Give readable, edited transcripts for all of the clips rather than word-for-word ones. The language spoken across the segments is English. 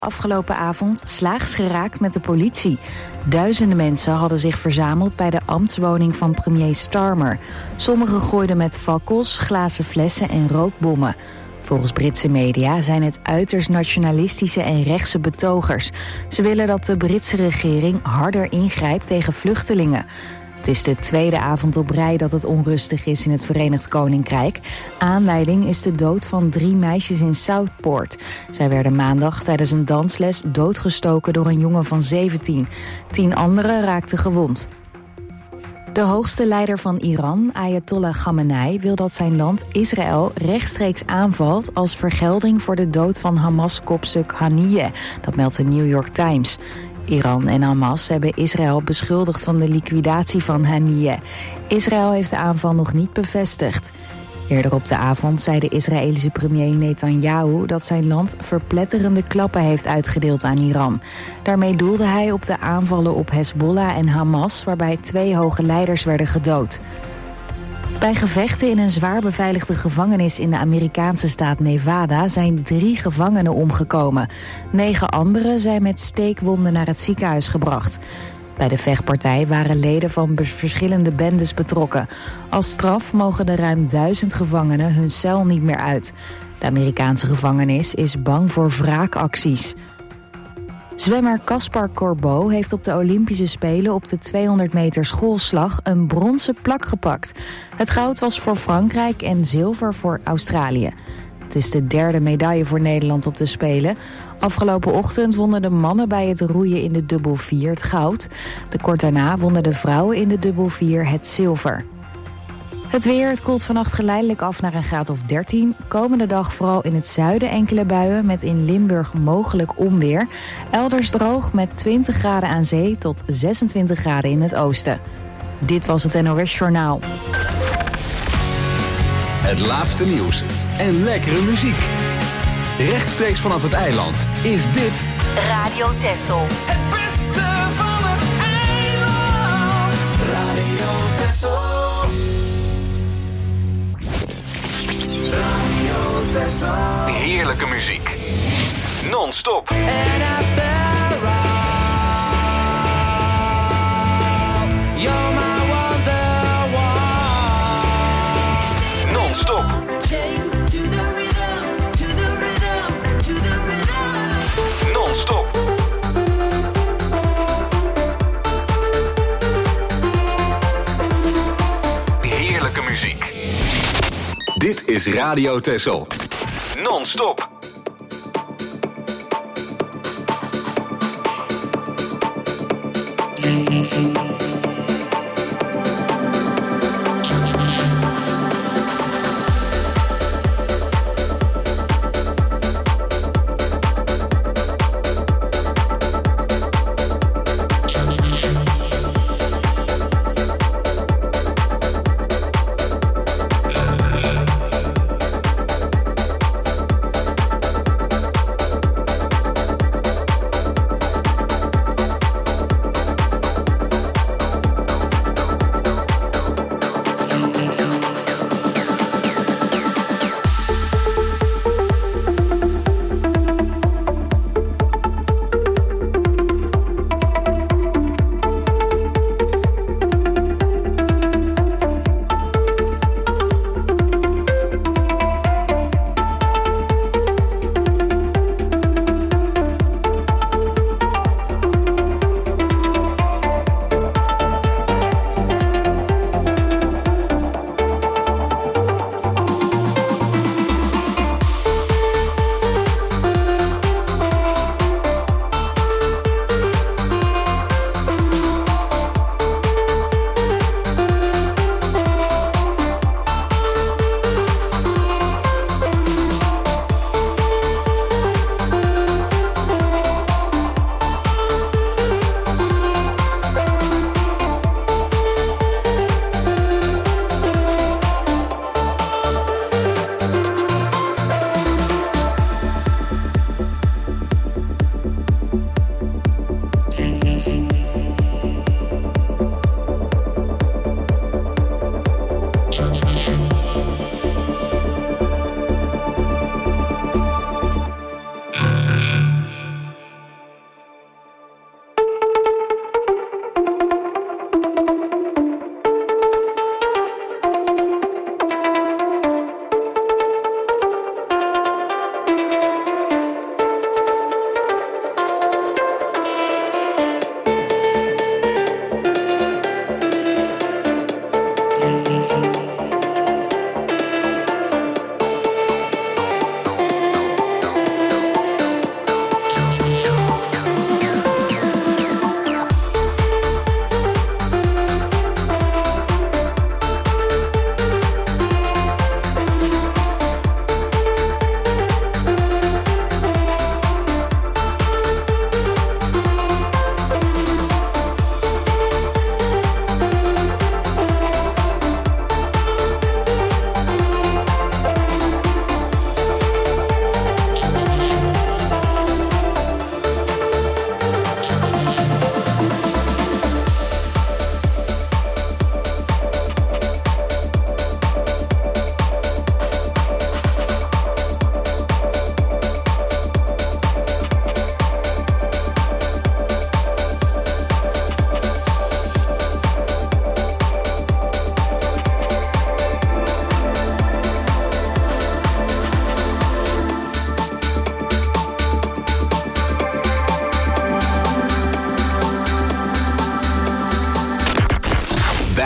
Afgelopen avond slaags geraakt met de politie. Duizenden mensen hadden zich verzameld bij de ambtswoning van premier Starmer. Sommigen gooiden met fakkels, glazen flessen en rookbommen. Volgens Britse media zijn het uiterst nationalistische en rechtse betogers. Ze willen dat de Britse regering harder ingrijpt tegen vluchtelingen. Het is de tweede avond op rij dat het onrustig is in het Verenigd Koninkrijk. Aanleiding is de dood van 3 meisjes in Southport. Zij werden maandag tijdens een dansles doodgestoken door een jongen van 17. 10 anderen raakten gewond. De hoogste leider van Iran, Ayatollah Khamenei, wil dat zijn land Israël rechtstreeks aanvalt als vergelding voor de dood van Hamas-kopstuk Haniyeh. Dat meldt de New York Times. Iran en Hamas hebben Israël beschuldigd van de liquidatie van Haniyeh. Israël heeft de aanval nog niet bevestigd. Eerder op de avond zei de Israëlische premier Netanyahu dat zijn land verpletterende klappen heeft uitgedeeld aan Iran. Daarmee doelde hij op de aanvallen op Hezbollah en Hamas, waarbij 2 hoge leiders werden gedood. Bij gevechten in een zwaar beveiligde gevangenis in de Amerikaanse staat Nevada zijn 3 gevangenen omgekomen. 9 anderen zijn met steekwonden naar het ziekenhuis gebracht. Bij de vechtpartij waren leden van verschillende bendes betrokken. Als straf mogen de ruim 1000 gevangenen hun cel niet meer uit. De Amerikaanse gevangenis is bang voor wraakacties. Zwemmer Caspar Corbeau heeft op de Olympische Spelen op de 200 meter schoolslag een bronzen plak gepakt. Het goud was voor Frankrijk en zilver voor Australië. Het is de 3e medaille voor Nederland op de Spelen. Afgelopen ochtend wonnen de mannen bij het roeien in de dubbel 4 het goud. De kort daarna wonnen de vrouwen in de dubbel 4 het zilver. Het weer, het koelt vannacht geleidelijk af naar een graad of 13. Komende dag vooral in het zuiden enkele buien met in Limburg mogelijk onweer. Elders droog met 20 graden aan zee tot 26 graden in het oosten. Dit was het NOS Journaal. Het laatste nieuws en lekkere muziek. Rechtstreeks vanaf het eiland is dit Radio Texel. Het beste van het eiland. Radio Texel. Radio Texel. heerlijke muziek. Non-stop. And after all, you're my wonderwall. Non-stop. Non-stop. Heerlijke muziek. Dit is Radio Texel. Non-stop.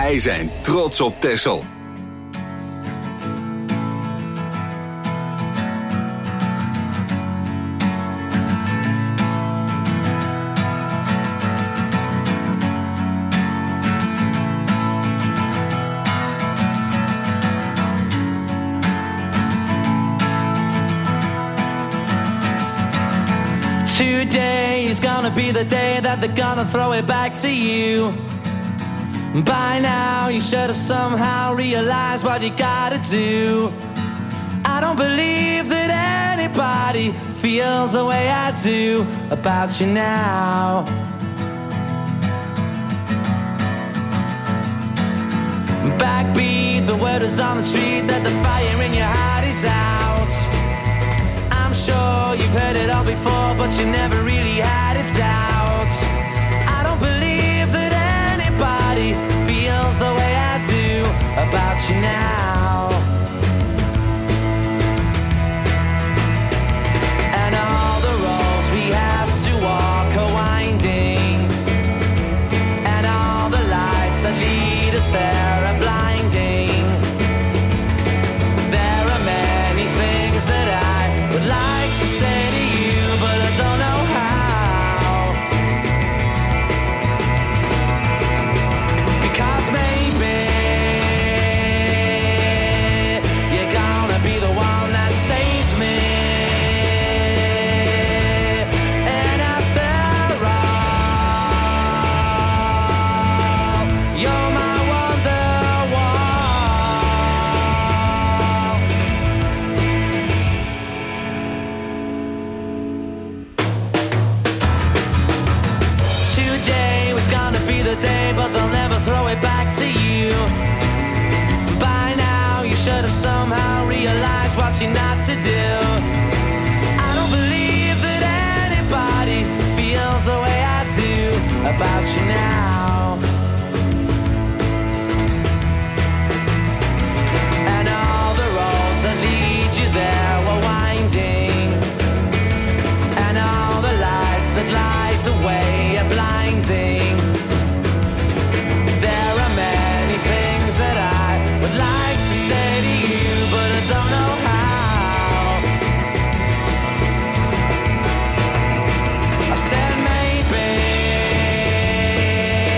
Wij zijn trots op Texel. Today is gonna be the day that they're gonna throw it back to you. By now you should have somehow realized what you gotta do. I don't believe that anybody feels the way I do about you now. Backbeat, the word is on the street that the fire in your heart is out. I'm sure you've heard it all before, but you never really had a doubt. I don't believe that anybody feels the way I do about you now. And all the roads we have to walk are winding, and all the lights that lead us there are blinding. There are many things that I would like to say to you, but I don't know how. Because maybe you're gonna be the one that saves me. And after all, you're my Wonderwall. Today was gonna be the day, but they'll never throw it back to you. By now you should have somehow realized what you're not to do. I don't believe that anybody feels the way I do about you now. And all the roads that lead you there were winding, and all the lights that light the way are blinding. There are many things that I would like to say to you, but I don't know how. I said maybe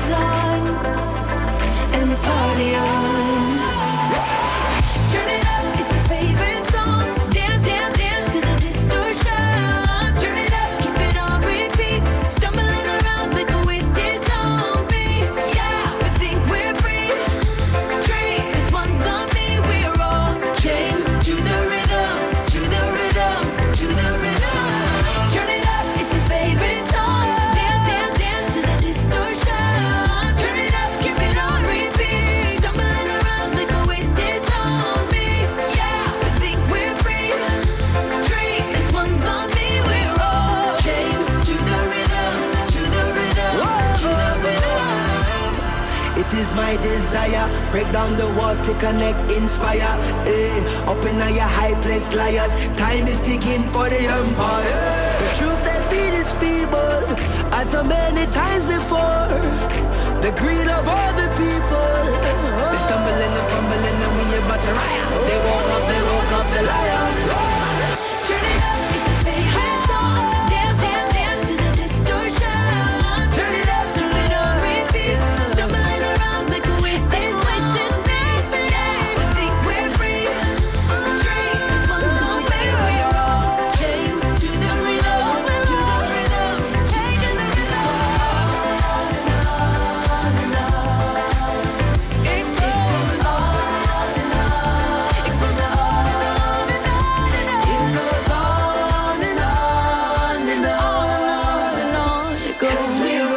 goes on and party on. Turn it up, it's your favorite song. Dance, dance, dance to the distortion. Turn it up, keep it on repeat. Stumbling around like a wasted zombie. Yeah, we think we're free. Drink, this one's on me. We're all chained to the rhythm, to the rhythm, to the rhythm. Turn it up, it's your favorite song. Dance, dance, dance to the distortion. Turn it up, keep it on repeat. Stumbling around like a wasted zombie. Yeah, we think we're free. Drink, this one's on me. We're all chained to the rhythm, to the rhythm, to the rhythm. It is my desire, break down the walls to connect, inspire. Up in your high place, liars. Time is ticking for the empire. The truth they feed is feeble, as so many times before. The greed of all the people. They stumbling and fumbling and we about to riot. They woke up the lions. Turn it up, it's your favorite song. Dance, dance, dance to the distortion. Turn it up, keep it on repeat. Stumbling around like a wasted zombie. Yeah, we think we're free. Drink, this one's on me. We're all chained to the rhythm, to the rhythm, chained to the rhythm. On and on and on. It goes on and on. It goes on and on and on. It goes on and on and on and on. It goes. 'Cause we're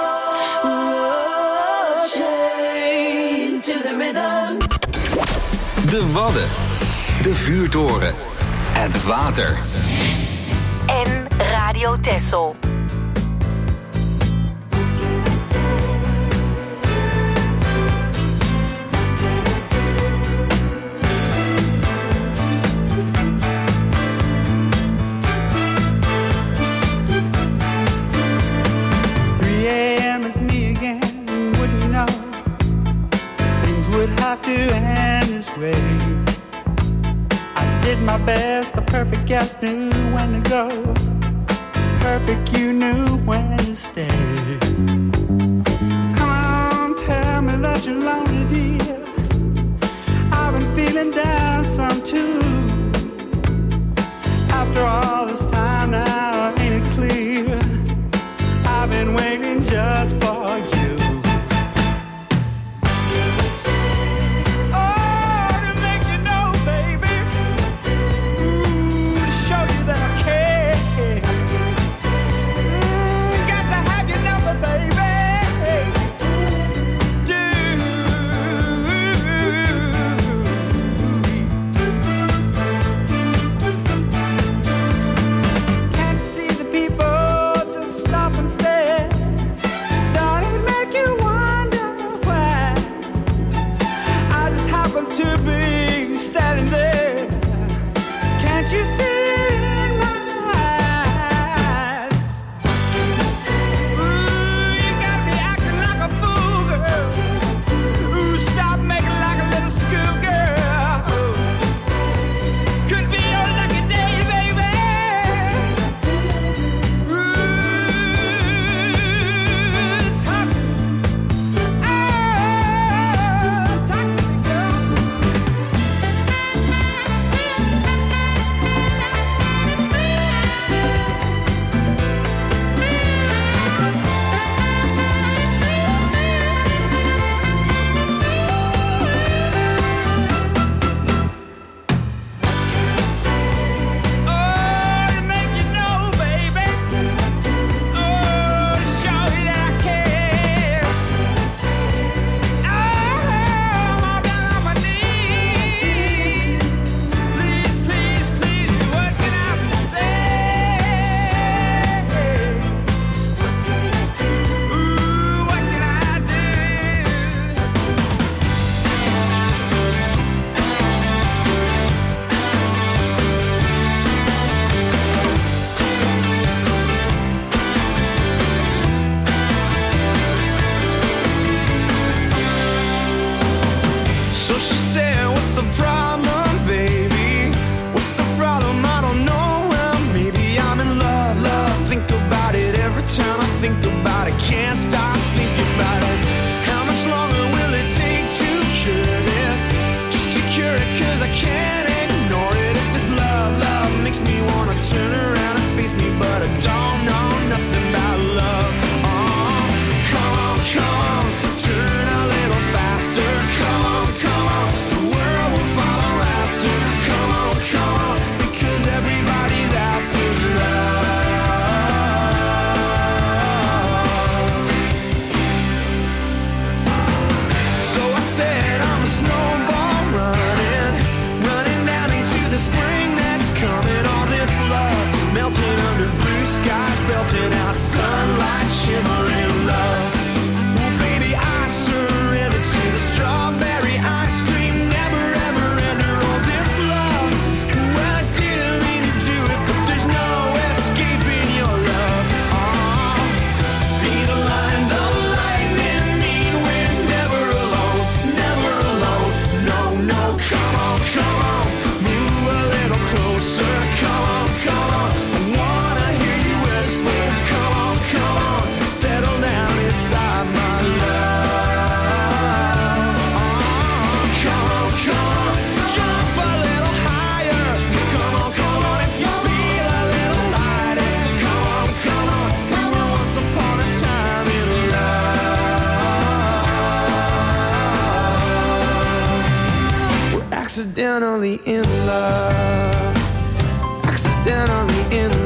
all chained to the rhythm. De Wadden. De Vuurtoren. Het water. En Radio Texel. Is me again, wouldn't know things would have to end this way. I did my best, the perfect guest knew when to go. Perfect, you knew when to stay. Come on, tell me that you're lonely, dear. I've been feeling down some too. After all this time now, ain't it clear? I've been waiting just for you. Oh, to make you know, baby. Ooh, to show you that I care. Got to have your number, baby.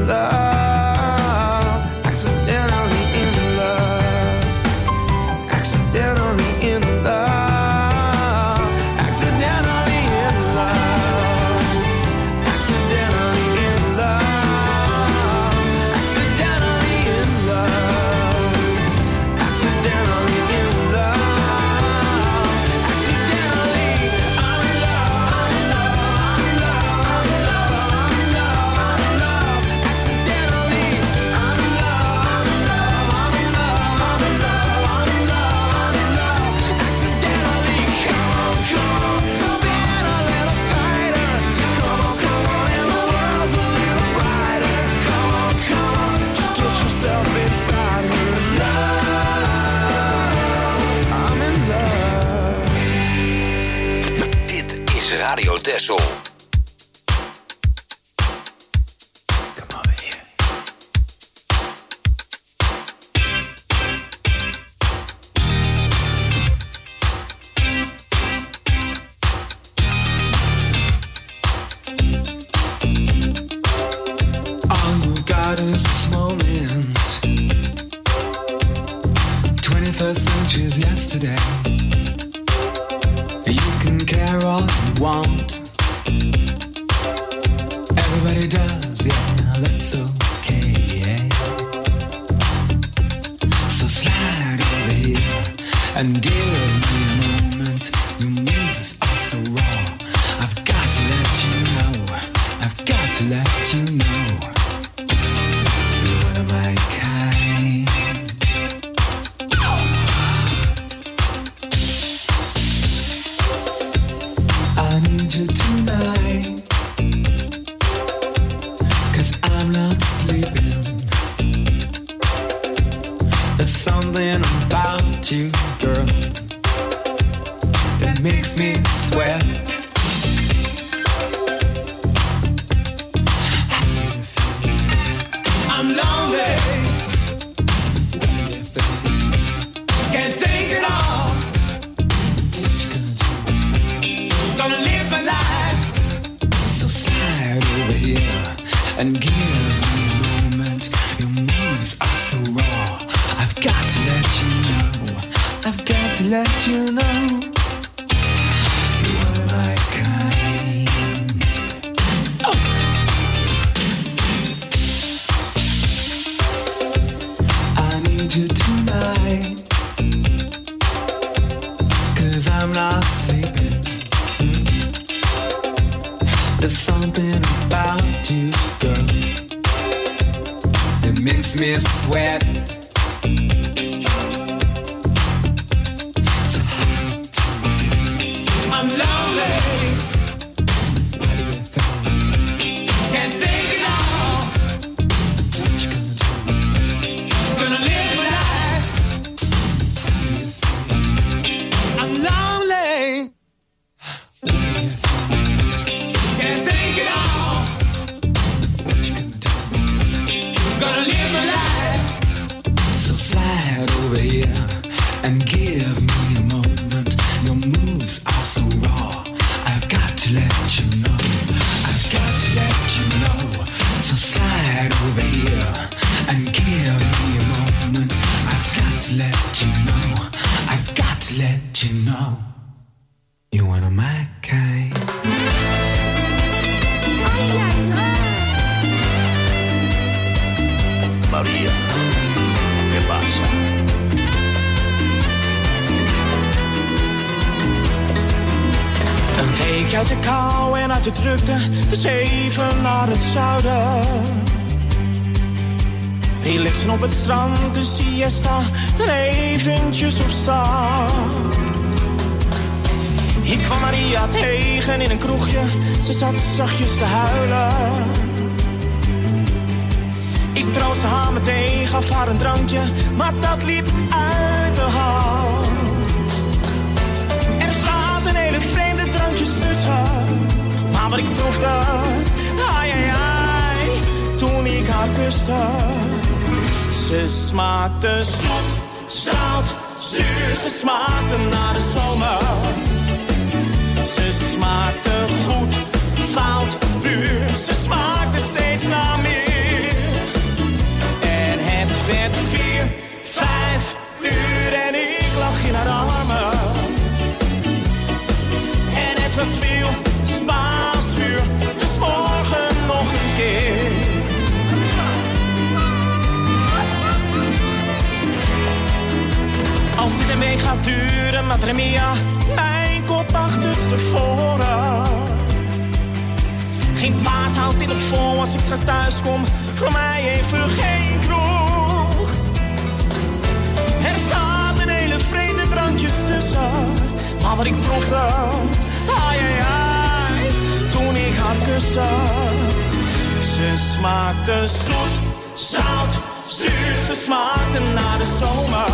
love, accidentally in love, accidentally in love, accidentally in love, accidentally in love, accidentally in love, accidentally in love, accidentally I'm in love, I'm in love, I'm in love, I'm in love, I'm in love, accidentally I'm in love, I'm in love, I'm in love, I'm in love, I'm in love, I'm in love, accidentally. Come on, spin a little tighter. Come on, and the world's a little brighter. Come on, just get yourself inside her love. I'm in love. Dit is Radio Texel. Come over here. All you got is this moment. 21st century's yesterday. You can care all you want. Everybody does, yeah, that's okay. So slide over here and give me a moment. Your moves are so raw. I've got to let you know. I've got to let you know. You're one of my kind. I need you tonight, 'cause I'm not sleeping. There's something about you, girl, that makes me sweat. I'm lonely. What do you think? Can't take it all. Gonna live my life. So slide over here and give me a moment. Your moves are so raw. I've got to let you know. I've got to let you know. You're one of my kind. Oh. I need you tonight, 'cause I'm not sleeping. There's something about you, girl, that makes me sweat. So how do you feel? I'm lonely. What do you think? Can't take it all. What you gonna do? Gonna live my life. How do you feel? I'm lonely. What do you think? Can't take it all. What you gonna do? Gonna live my life. So slide over here and give me a moment. Your moves are so raw. I've got to let you know. I've got to let you know. So slide over here and give me a moment. I've got to let you know. I've got to let you know. You're one of my kind. Maria, ¿qué pasa? Een week uit de kou en uit de drukte, dus even naar het zuiden. Relaxen op het strand, de siesta, dan eventjes op stap. Ik kwam Maria tegen in een kroegje, ze zat zachtjes te huilen. Ik troostte haar meteen, gaf haar een drankje, maar dat liep uit de hand. Er zaten hele vreemde drankjes tussen, maar wat ik proefde, ai ai ai, toen ik haar kuste. Ze smaakte zoet, zout, zuur, ze smaakte naar de zomer. Ze smaakte goed, fout, puur, ze smaakte steeds naar meer. madre mia, mijn kop achterstevoren. Geen paard houdt dit op vol als ik straks thuis kom. Voor mij even geen kroeg. Er zaten hele vreemde drankjes tussen. Maar wat ik proefde, ai ai ai, toen ik haar kuste. Ze smaakte zoet, zout, zuur. Ze smaakte naar de zomer.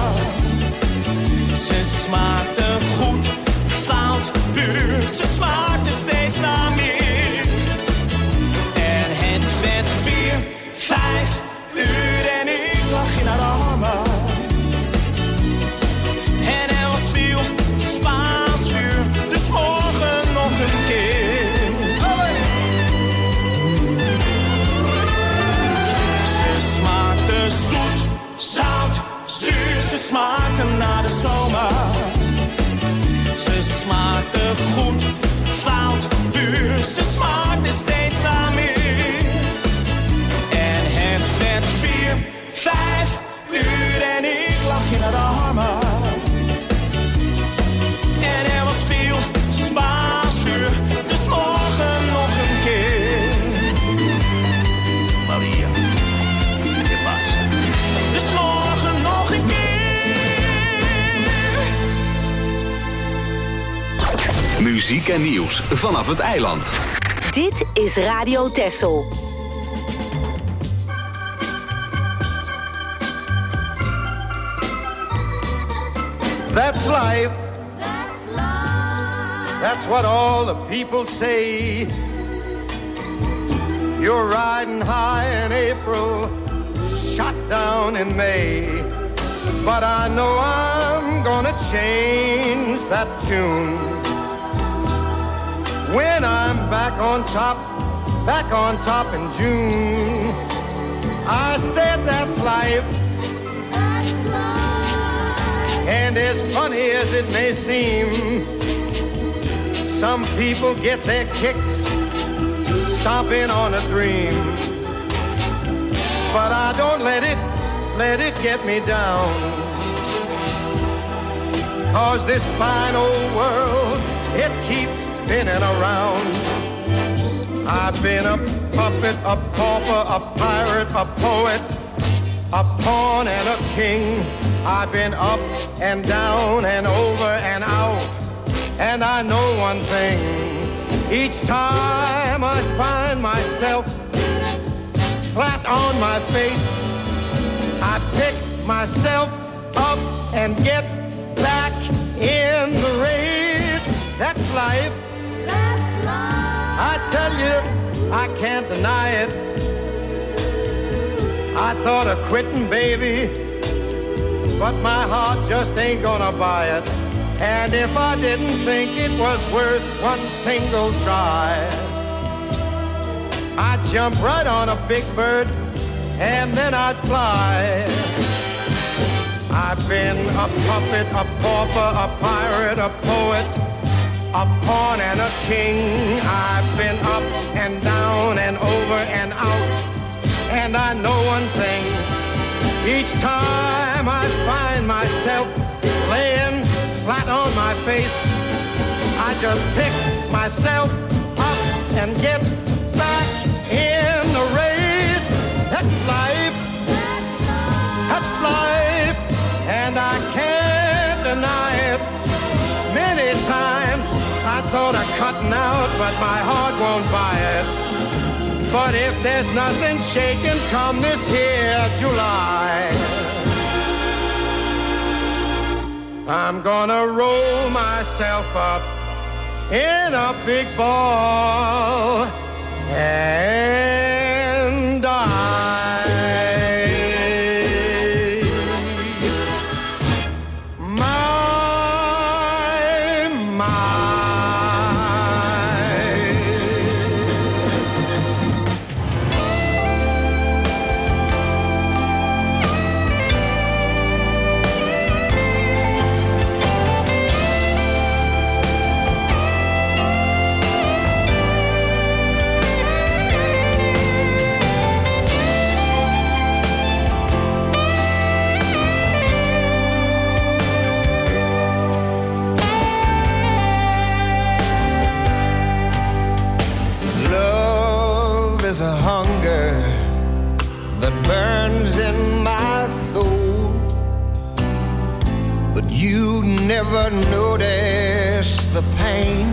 Ze smaakte goed, fout, puur. Ze smaakte steeds naar meer. En het werd 4, 5 uur en ik lag in haar armen. En er was veel Spaans vuur, dus morgen nog een keer. Ze smaakte zoet, zout, zuur. Ze smaakte naar de zomer. Ze smaakte goed, fout, puur. Ze smaakte steeds naar meer. En het werd 4, 5 uur en ik lag in haar armen. En er was veel Spaans vuur, dus morgen nog een keer. Maria, ¿qué pasa? Dus morgen nog een keer. Muziek en nieuws vanaf het eiland. Dit is Radio Texel. That's life. That's what all the people say. You're riding high in April, shot down in May. But I know I'm gonna change that tune. When I'm back on top in June. I said that's life. And as funny as it may seem, some people get their kicks stomping on a dream. But I don't let it get me down. 'Cause this fine old world, it keeps spinning around. I've been a puppet, a pauper, a pirate, a poet, a pawn and a king. I've been up and down and over and out. And I know one thing, each time I find myself flat on my face, I pick myself up and get back in the race. That's life. That's life. I tell you, I can't deny it. I thought of quitting, baby, but my heart just ain't gonna buy it. And if I didn't think it was worth one single try, I'd jump right on a big bird and then I'd fly. I've been a puppet, a pauper, a pirate, a poet, a pawn and a king. I've been up and down and over and out. And I know one thing, each time I find myself laying flat on my face, I just pick myself up and get back in the race. That's life. That's life. And I can't deny it. Many times I thought of cutting out, but my heart won't buy it. But if there's nothing shaking come this here July, I'm gonna roll myself up in a big ball and die. that burns in my soul. But you never notice the pain.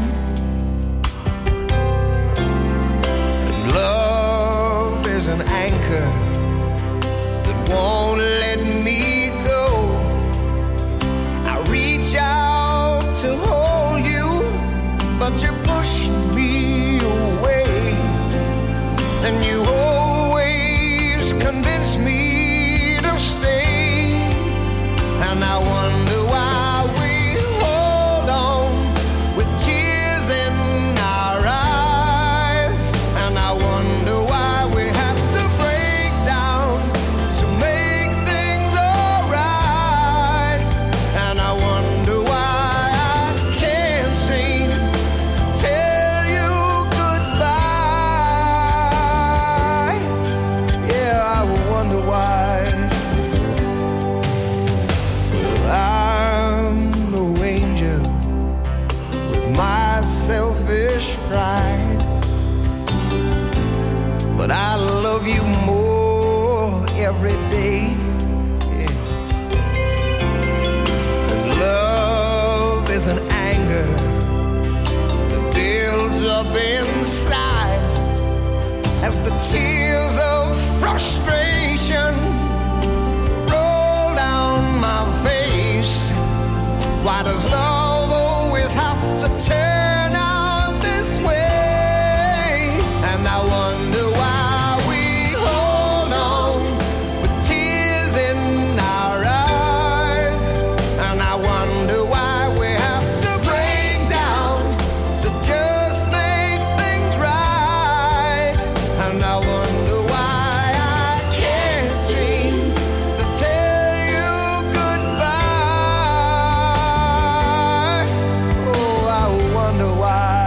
And love is an anchor that won't let me go. I reach out to hold you, but you push me away. And you always convince me to stay. And I wonder why we hold on with tears in our eyes. And I wonder why we have to break down to make things alright. And I wonder why I can't seem to tell you goodbye. Yeah, I wonder why. I'm no angel with my selfish pride, but I love you more every day. Yeah. And love is an anger that builds up inside as the tears of frustration roll down my face. Why does love always have to turn out this way? And I wonder why we hold on with tears in our eyes. And I wonder why we have to break down to just make things right. And I wonder why I can't seem to tell you goodbye. Oh, I wonder why.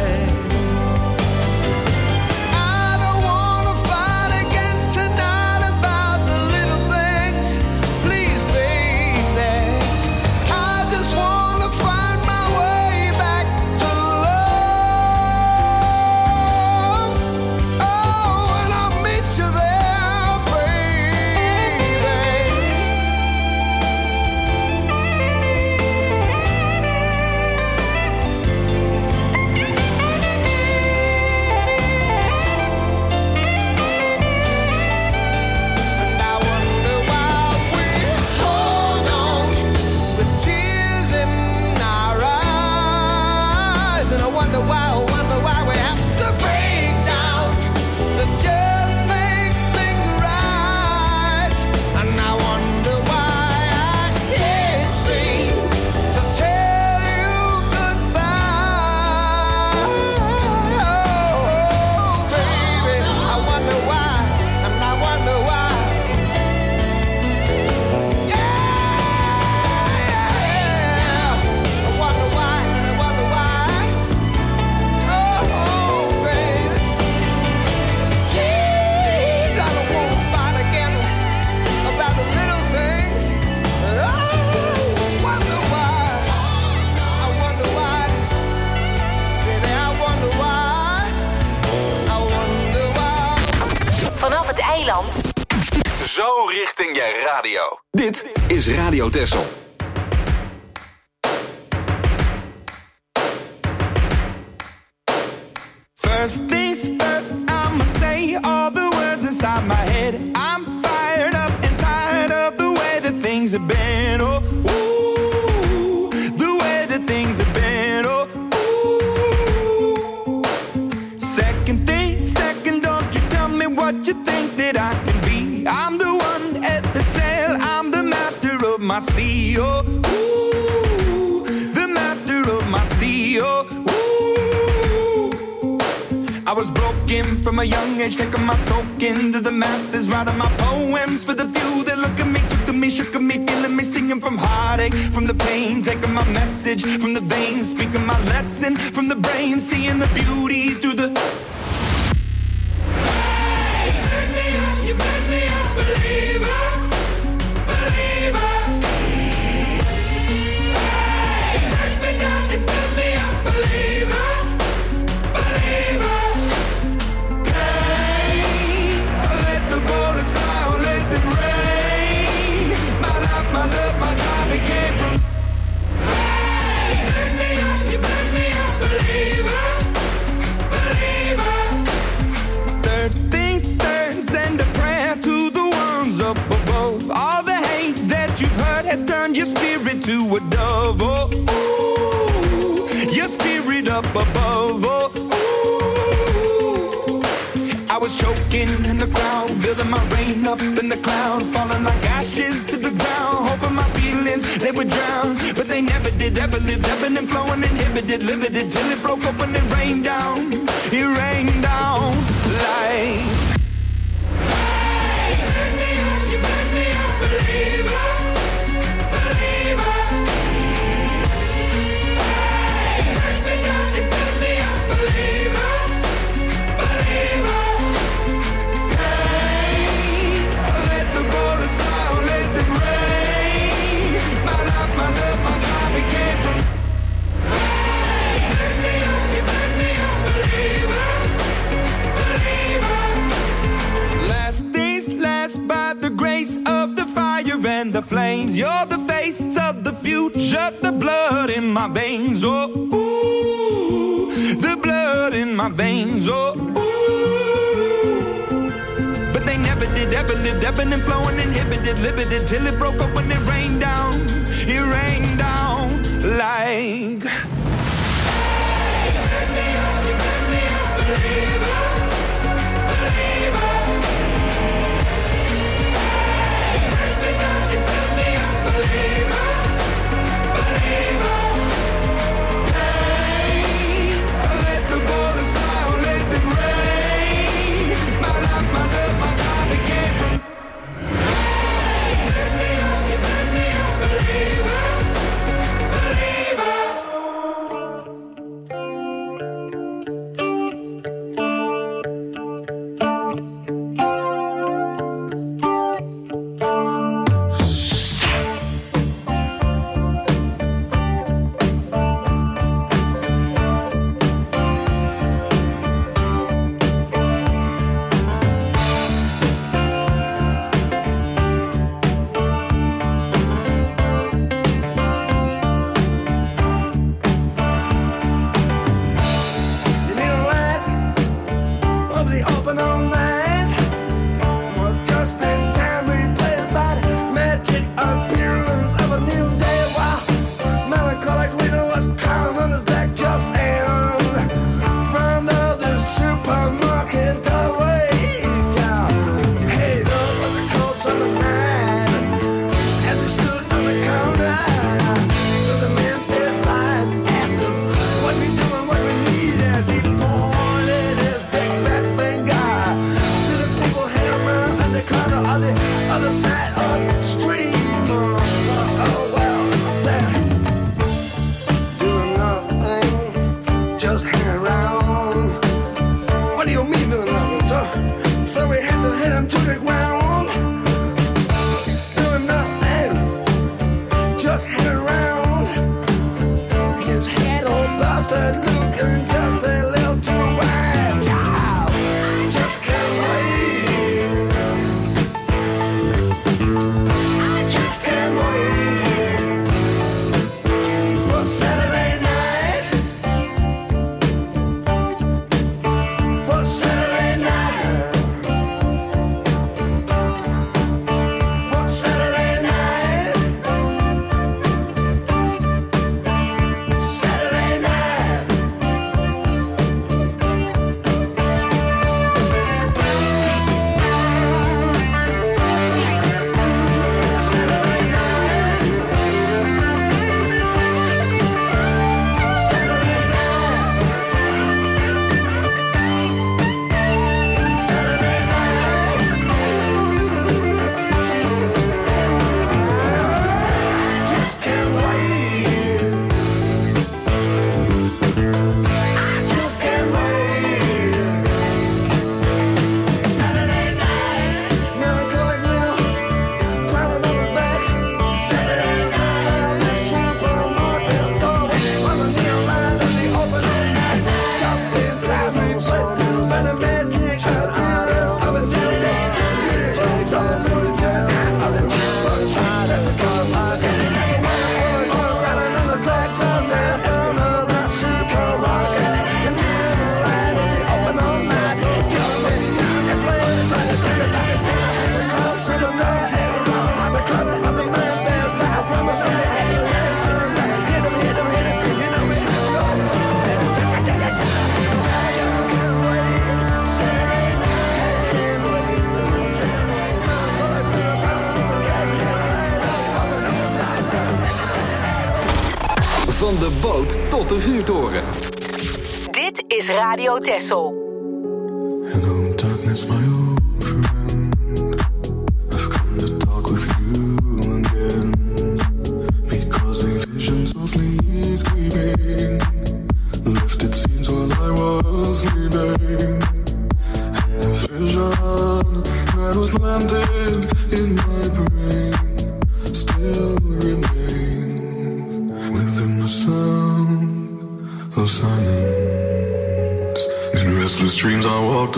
I don't wanna fight again tonight about the little things. Please, baby. I just wanna find my way back to love. Oh, and I'll meet you there, baby. And I wonder why we hold on with tears in our eyes. And I wonder why we have to break down to just make things right. And I wonder why I can't seem to tell you goodbye. Oh, baby, I wonder why, and I wonder why. Yeah, I wonder why, and I wonder why. Oh, baby, yes, I don't want to fight again about the little things. Oh, wonder why. I wonder why, baby, I wonder why. I wonder why. Vanaf het eiland Zo richting je radio. Dit is Radio Texel. First things first, I'ma say all the words inside my head. I'm fired up and tired of the way that things have been. Oh, ooh, the way that things have been. Oh, ooh. Second thing, second, don't you tell me what you think that I can be. I'm the one at the sail, I'm the master of my sea. Oh, ooh, the master of my sea. Oh, ooh. I was broken from a young age, taking my soak into the masses, writing my poems for the few that look at me, took to me, shook at me, feeling me, singing from heartache, from the pain, taking my message from the veins, speaking my lesson from the brain, seeing the beauty through the. Hey, you make me a believer, believer. Hey, you make me down, you make me a believer, believer. Hey, let the bullets fly. has turned your spirit to a dove. Oh, ooh, your spirit up above. Oh, ooh. I was choking in the crowd, building my rain up in the cloud, falling like ashes to the ground, hoping my feelings they would drown, but they never did. Ever lived, ebbing and flowing, inhibited, limited, till it broke open and rained down. It rained down like. Hey, you made me a believer, believer. Hey, you made me a believer, believer. Hey, let the bullets fly, let them rain. My love, my God, it came from. Hey, you made me a believer, believer. Last days last by the grace of the fire and the flames. You're the face of the future, the blood in my veins. Oh, ooh, the blood in my veins. Oh, ooh. But they never did, ever lived, ebbing and flowing, inhibited, limited, till it broke up when it rained down. It rained down like. Hey, you made me a believer, believer. Hey, you made me a believer, believer. Hey, let the bullets fly, let them rain. My love, my God, it came from. Hey, you made me a believer, believer. You need a light of the open all night. Was just in time replaced by the magic appearance of a new day. While melancholic leader was crawling on his back just in front of the supermarket doorway. Hey, those were the coats of the night as he stood on the counter. So the man passed by and asked him, "What we doing, what we need?" As he pointed his big fat finger to the people hanging around on the corner on the other side of the street. Oh, well, I said, doing nothing, just hanging around. What do you mean doing nothing? So we had to hit him to the ground. Doing nothing, just hanging around. His head all busted, looking just a little too wide. Child, just can't wait. Van de boot tot de vuurtoren. Dit is Radio Texel. Hello, darkness, my old friend. I've come to talk with you again. Because a vision softly creeping left its scenes while I was sleeping. And the vision that was planted in my brain still remains within the sound of silence. In restless dreams I walked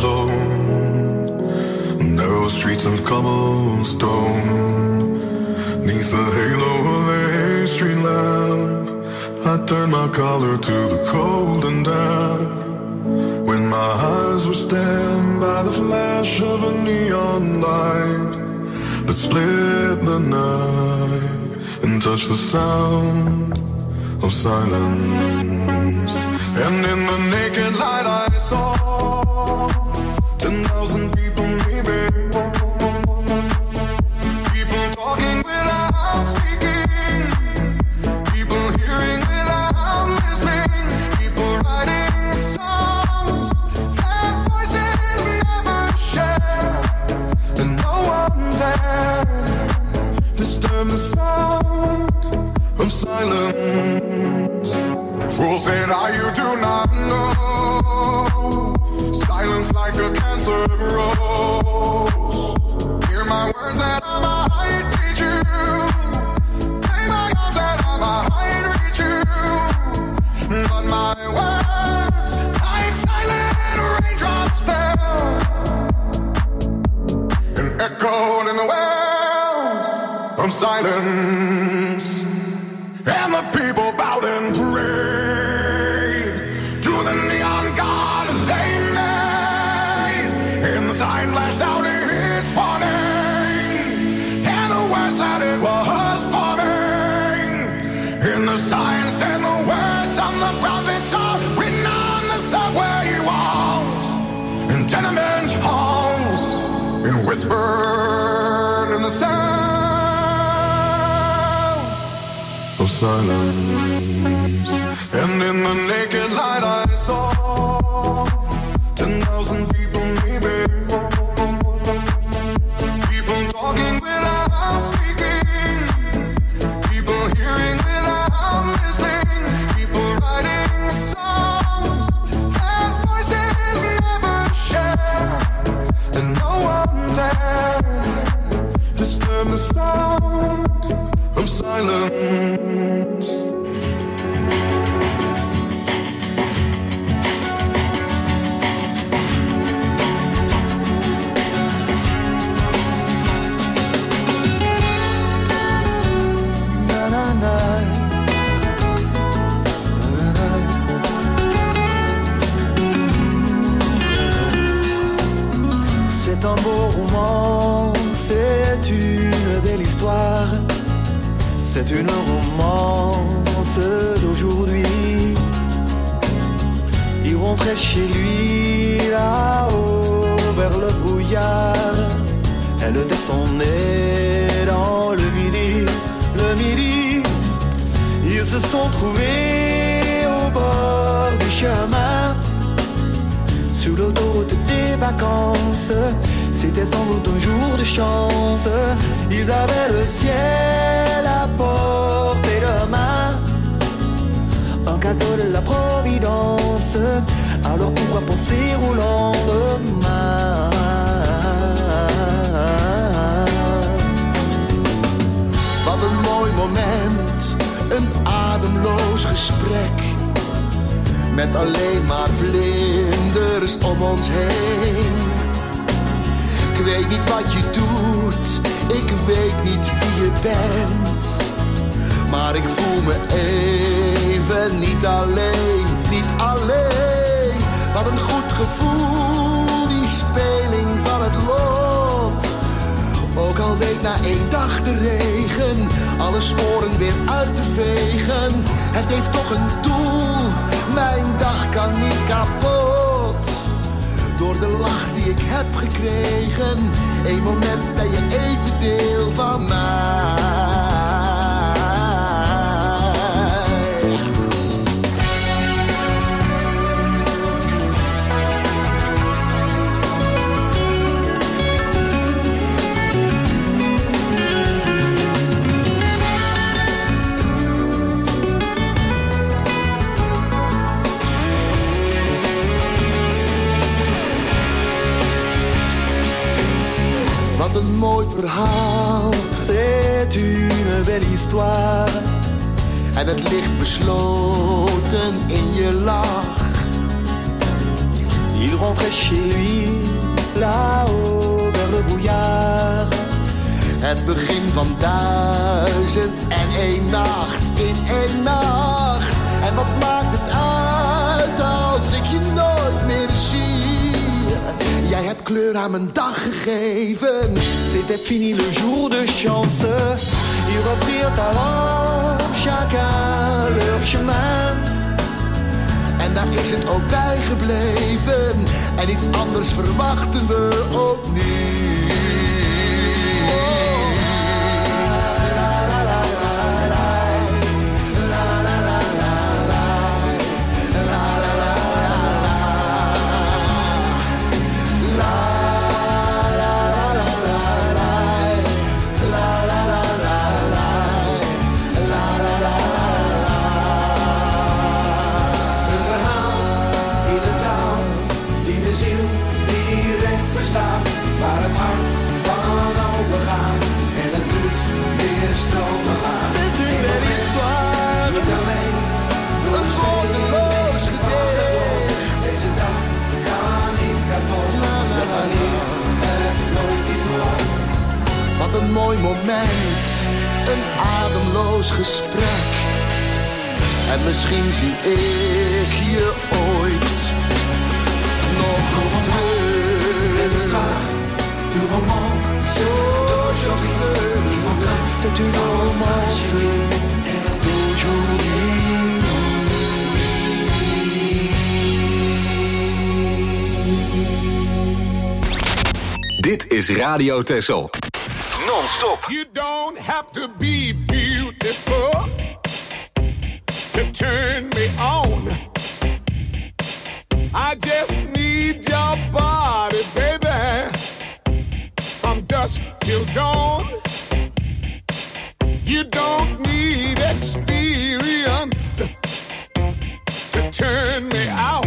alone, narrow streets of cobblestone. Neath the halo of a street lamp, I turned my collar to the cold and damp. When my eyes were stabbed by the flash of a neon light that split the night and touched the sound of silence. And in the naked light I saw 10,000 people maybe, people talking without speaking, people hearing without listening, people writing songs that voices never share, and no one dared disturb the sound of silence. Fools said, you do not know. Silence like a cancer grows. Hear my words that I might teach you. Play my arms that I might reach you. But my words, like silent raindrops, fell and echoed in the wells of silence. And the people bowed and prayed to the neon god they made. And the sign flashed out its warning, and the words that it was forming. And the sign said the words of the prophets are written on the subway walls and tenement halls, and whispered in the sound of silence. And in the naked light I saw 10,000 people maybe, people talking without speaking, people hearing without listening, people writing songs that voices never share, and no one dared disturb the sound of silence. C'est un beau roman, c'est une belle histoire, c'est une romance d'aujourd'hui. Il rentrait chez lui là-haut vers le brouillard, elle descendait dans le midi, le midi. Ils se sont trouvés au bord du chemin, sur l'autoroute des vacances. C'était sans doute un jour de chance. Ils avaient le ciel à portée de main, un cadeau de la Providence. Alors pourquoi penser au lendemain? Wat een mooi moment, een ademloos gesprek, met alleen maar vlinders om ons heen. Ik weet niet wat je doet, ik weet niet wie je bent, maar ik voel me even niet alleen, niet alleen. Wat een goed gevoel, die speling van het lot. Ook al week na 1 dag de regen alle sporen weer uit te vegen. Het heeft toch een doel, mijn dag kan niet kapot. Door de lach die ik heb gekregen, 1 moment ben je even deel van mij. mooi verhaal. C'est une belle histoire. En het ligt besloten in je lach. Il rentrait chez lui, là-haut vers le brouillard. Het begin van 1001 nacht in 1 nacht. En wat maakt het uit als ik je nooit meer zie? Jij hebt kleur aan mijn dag gegeven. C'était fini le jour de chance. Ils reprirent alors chacun leur chemin. En daar is het ook bij gebleven. En iets anders verwachten we ook niet. C'est une belle histoire. Niet alleen een woordeloos gedicht. Deze dag kan niet kapot. Zeg wanneer het nooit iets wordt. Wat een mooi moment. Een ademloos gesprek. En misschien zie ik je ooit nog terug. Du romance d'aujourd'hui. C'est une romance d'aujourd'hui. Dit is Radio Texel. Non-stop. You don't have to be beautiful to turn me on. I just need your body, baby, from dusk till dawn. You don't need experience to turn me out.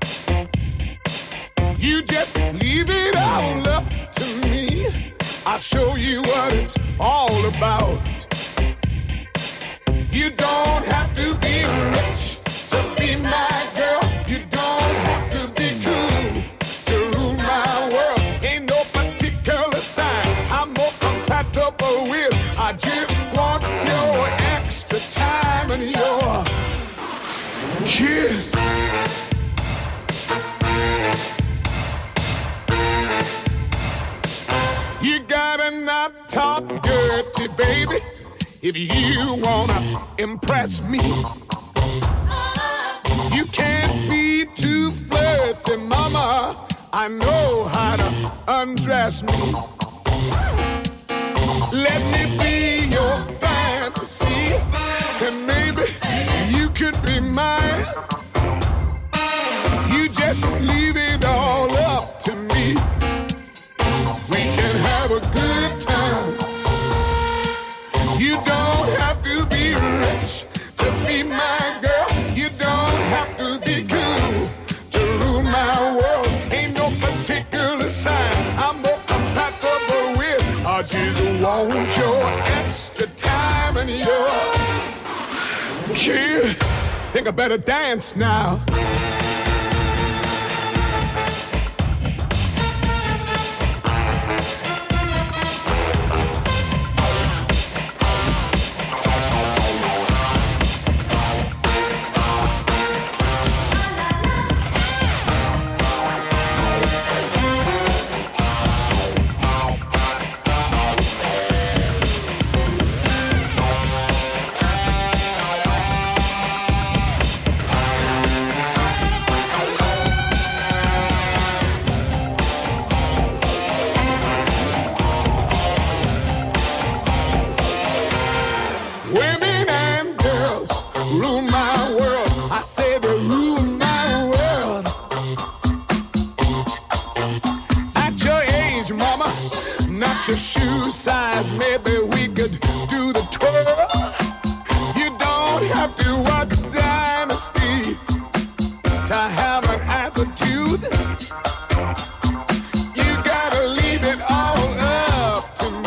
You just leave it all up to me. I'll show you what it's all about. You don't have to be rich to be my girl. You don't have to be cool to rule my world. Ain't no particular sign I'm more compatible with. I just want your extra time and your kiss. You gotta not talk dirty, baby, if you wanna impress me. You can't be too flirty, mama. I know how to undress me. Let me be your fantasy, and maybe you could be mine. You just leave it all up to me. We can have a good time. You don't have to be rich to be my girl. You don't have to be cool to rule my world. Ain't no particular sign I'm more compatible with. I just want your extra time and your kiss. Think I better dance now. Your shoe size, maybe we could do the twirl. You don't have to watch Dynasty to have an attitude. You gotta leave it all up to me.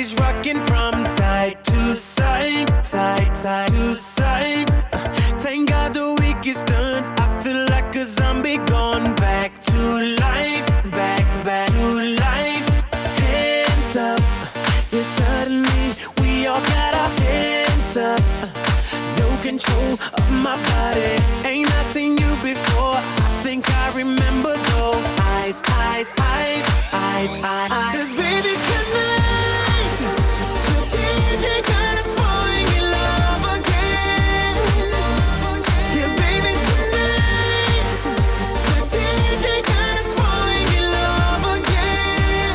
body's rocking from side to side, side, side to side. Thank God the week is done. I feel like a zombie gone back to life, back to life. Hands up, yeah, suddenly we all got our hands up. No control of my body. Ain't I seen you before? I think I remember those eyes, eyes, eyes, eyes, eyes. 'Cause baby tonight, the DJ got us falling in love again. Yeah, baby tonight, the DJ got us falling in love again.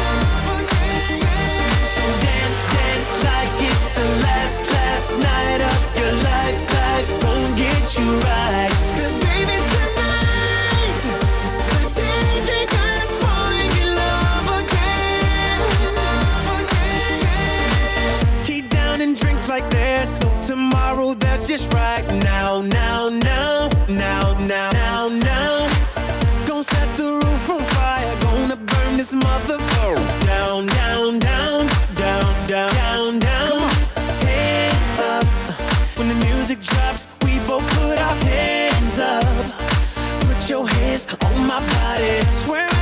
So dance, dance like it's the last night of your life. Life won't get you right. 'Cause baby tonight, the DJ got us falling in love again. Keep down and drinks like there's no tomorrow. That's just right now, now, now, now, now, now, now. Gonna set the roof on fire. Gonna burn this motherfucker down, down, down, down, down, down, down. Hands up. When the music drops, we both put our hands up. Put your hands on my body. Swear